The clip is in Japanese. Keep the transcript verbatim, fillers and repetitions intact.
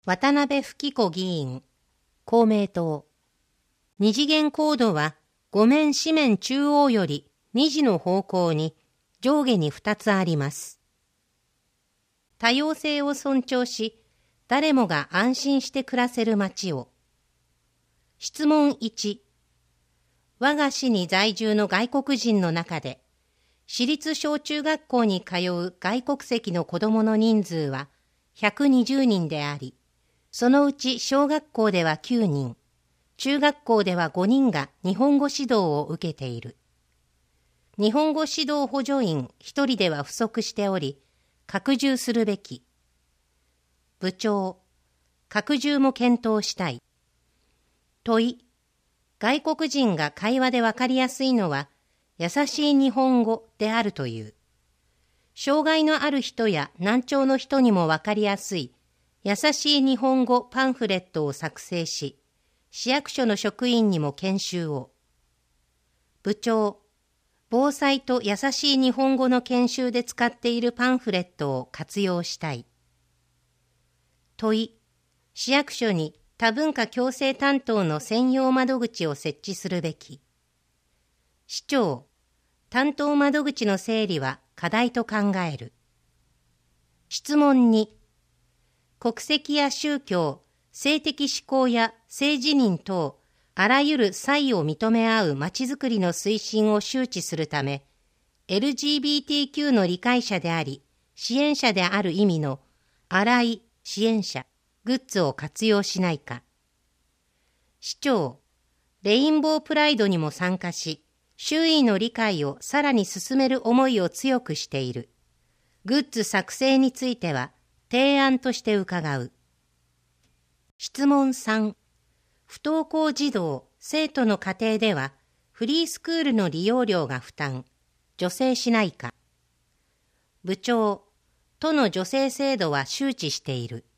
渡辺富貴子議員、公明党。二次元コードは五面四面中央より二次の方向に上下に二つあります。多様性を尊重し、誰もが安心して暮らせる街を。質問いち。我が市に在住の外国人の中で、私立小中学校に通う外国籍の子どもの人数はひゃくにじゅうにんであり、そのうち小学校ではきゅうにん、中学校ではごにんが日本語指導を受けている。日本語指導補助員ひとりでは不足しており、拡充するべき。部長、拡充も検討したい。問い、外国人が会話でわかりやすいのは、優しい日本語であるという。障害のある人や難聴の人にもわかりやすい、優しい日本語パンフレットを作成し、市役所の職員にも研修を。部長、防災と優しい日本語の研修で使っているパンフレットを活用したい。問い、市役所に多文化共生担当の専用窓口を設置するべき。市長、担当窓口の整理は課題と考える。質問に、国籍や宗教、性的指向や性自認等、あらゆる差異を認め合うまちづくりの推進を周知するため、エルジービーティーキュー の理解者であり、支援者である意味の、新井支援者、グッズを活用しないか。市長、レインボープライドにも参加し、周囲の理解をさらに進める思いを強くしている。グッズ作成については、提案として伺う。質問さん。不登校児童、生徒の家庭では、フリースクールの利用料が負担、助成しないか。部長、都の助成制度は周知している。